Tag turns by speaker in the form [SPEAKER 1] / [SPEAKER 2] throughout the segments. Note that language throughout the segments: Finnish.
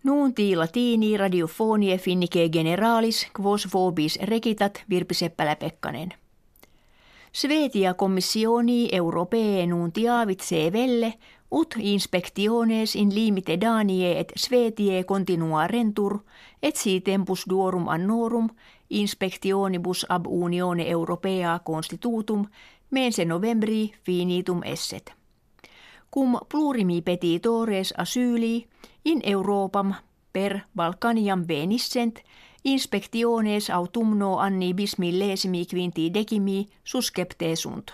[SPEAKER 1] Nunti latini radiofonie finnike generalis quos vobis recitat Virpi Seppälä-Pekkanen. Svetia commissioni europee nuntiavit sevelle ut inspectiones in limite Danie et Svetie continua rentur et si tempus duorum annorum inspectionibus ab unione europea constitutum mense novembri finitum esset. Cum plurimi petitores asyli in Europam per Balkaniam venissent inspectiones autumno anni bis millesimi quinti decimi suscepte sunt.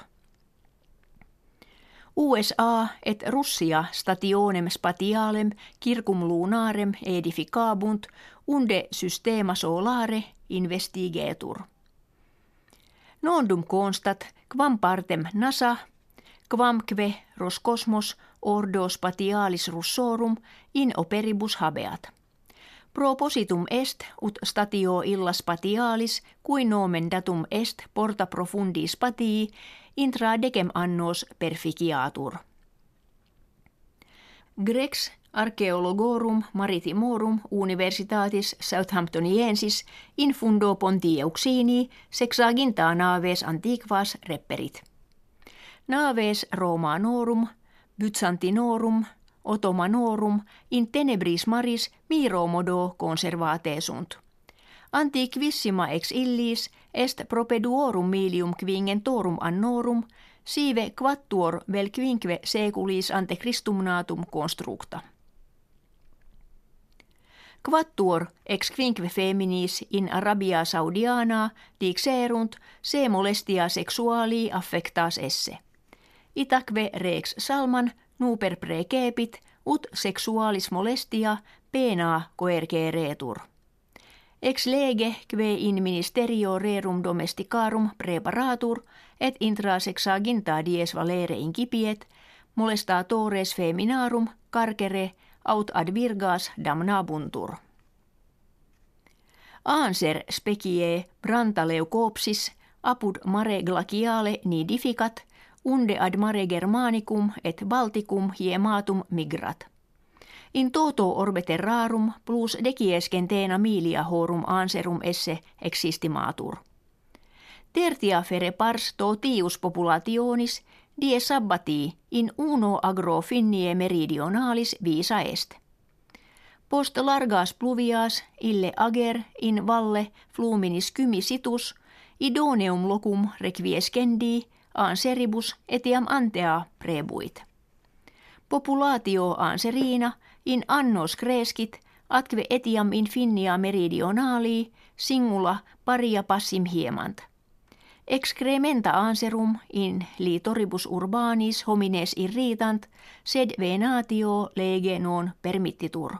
[SPEAKER 1] USA et Russia stationem spatialem circum lunarem edificabunt unde systema solare investigetur. Nondum constat quam partem NASA quamque Roscosmos ordo spatialis russorum in operibus habeat. Propositum est ut statio illa spatialis qui nomen datum est porta profundi spatii intra decem annos perficiatur. Grex archaeologorum maritimorum universitatis Southamptoniensis in fundo Pontieuxini sexaginta naves antiquas reperit. Naves Romanorum, Byzantinorum, Ottomanorum in tenebris maris miro modo conservate sunt. Antiquissima ex illis est propeduorum milium quingentorum annorum sive quattuor vel quinque seculis ante Christum natum constructa. Quattuor ex quinque feminis in Arabia Saudiana dixerunt se molestia sexuali affectas esse. Itaque rex Salman nuper precepit ut sexualis molestia pena coerceretur. Ex lege que in ministerio rerum domesticarum preparatur et intra sexaginta dies valere incipiet molestatores feminarum carcere aut ad virgas damnabuntur. Anser specie Brantaleucopsis apud mare glaciale nidificat unde ad mare Germanicum et Balticum hiematum migrat. In toto orbe terrarum plus decies centena milia horum anserum esse existimatur. Tertia fere pars totius populationis die sabbatii in uno agro finnie meridionalis visa est. Post largas pluvias ille ager in valle fluminis cymicitus idoneum locum requiescendi anseribus etiam antea prebuit. Populatio anserina in annos crescit atque etiam in finnia meridionali singula paria passim hiemant. Excrementa anserum in litoribus urbanis homines irritant sed venatio lege non permittitur.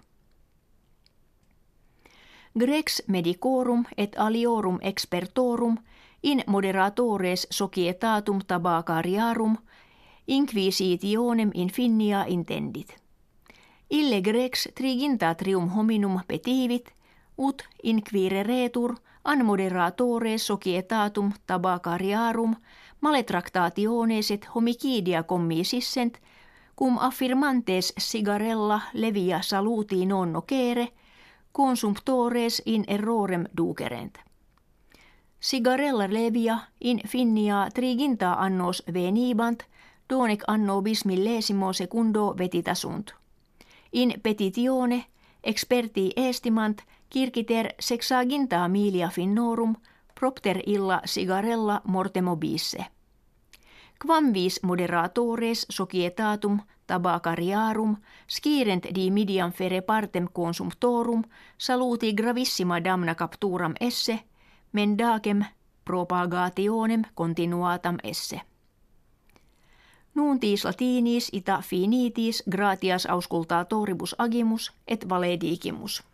[SPEAKER 1] Grex medicorum et aliorum expertorum in moderatores societatum tabacariarum inquisitionem in finnia intendit. Ille Grex trigintatrium hominum petivit ut inquireretur an moderatores societatum tabacariarum maletractationes et homicidia commisissent cum affirmantes sigarella levia saluti non nocere consumptores in errorem ducerent. Sigarella levia in finnia triginta annos venibant donec anno bis millesimo secundo vetitasunt. In petitione experti estimant circiter sexaginta milia finnorum propter illa sigarella mortemobisse. Quam vis moderatores societatum tabacariarum scirent di midiam fere partem consumptorum saluti gravissima damna capturam esse mendacem propagationem continuatam esse. Nuntis latinis ita finitis gratias auscultatoribus agimus et valedigimus.